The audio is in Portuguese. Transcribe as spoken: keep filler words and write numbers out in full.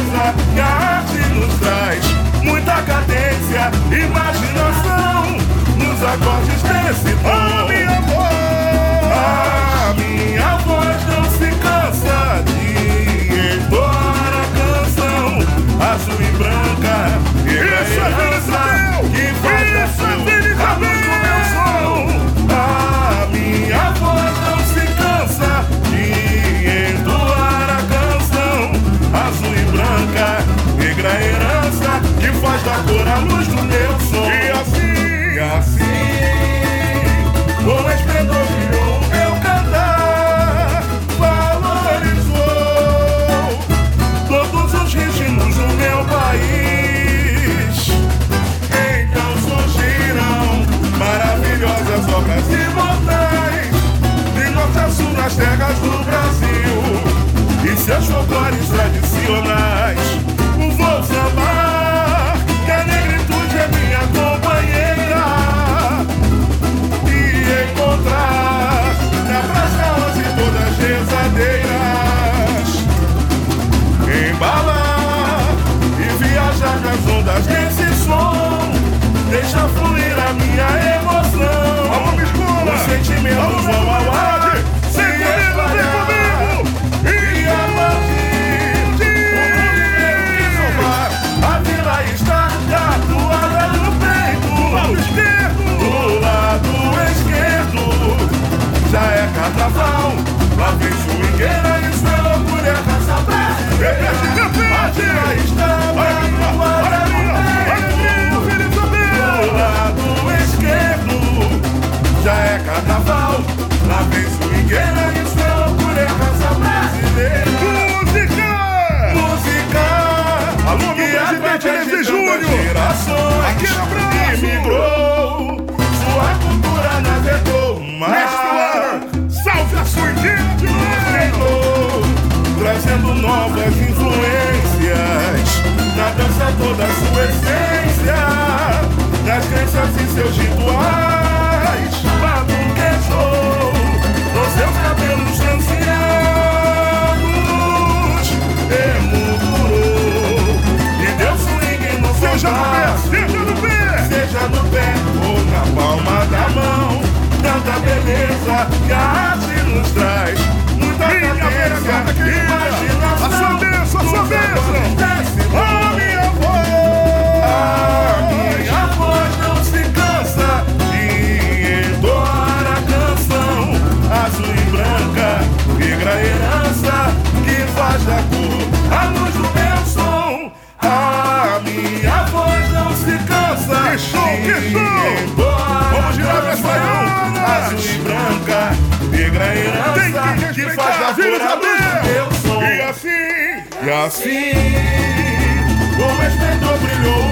beleza que a arte nos traz. Muita cadência, imaginação nos acordes desse tom. A minha voz, a minha voz não se cansa de entoar a canção azul e branca. Isso é herança que faz da Isso é sua Vini a luz do meu som. A minha voz não se cansa de entoar a canção azul e branca, negra herança que faz da cor a luz do meu som. E assim, e assim, com esplendor brilhou o meu cantar, valorizou todos os ritmos do meu país. Então surgiram maravilhosas obras imortais, de norte a sul nas terras do Brasil, e seus folclores tradicionais. Vou sambar, que a negritude é minha companheira, e encontrar na Praça onze todas rezadeiras, embalar e viajar nas ondas desse som, deixa fluir a minha emoção. Alô, escola! Os sentimentos vão ao ar, se Vem comigo, vem espalhar, comigo! e a partir a vila está tatuada no peito. Lado esquerdo, Do lado esquerdo já é carnaval. Lá vem swingueira, isso é loucura, é raça brasileira. A vila está tatuada no peito. Do lado esquerdo já é carnaval. Lá vem swingueira, isso é loucura, é raça brasileira. música! Música, Alô, meu presidente Enes Júnior! Aquele abraço! imigrou, sua cultura navegou o mar, Mestre, salve a sua igreja! chegou, trazendo novas influências na dança toda a sua essência, nas crenças e seus rituais. Batuquejou com seus cabelos ancianos, emoldurou e deu swing no seu Seja no pé, braço. seja no pé! Seja no pé ou na palma da mão, tanta beleza que a arte nos traz. Muita Minha cadência, beira, querida! imaginação, A sua bênção, a sua nos bênção! acordes desse A tom. minha voz! A minha voz não se cansa de entoar a canção azul e branca, negra herança que faz da cor a luz do meu som. A minha voz não se cansa Que show, que de show! entoar Vamos girar a minhas canção baianas! azul e branca, negra Tem herança que que faz da respeitar, cor filhos a da luz do meu som. E assim, E assim, com esplendor brilhou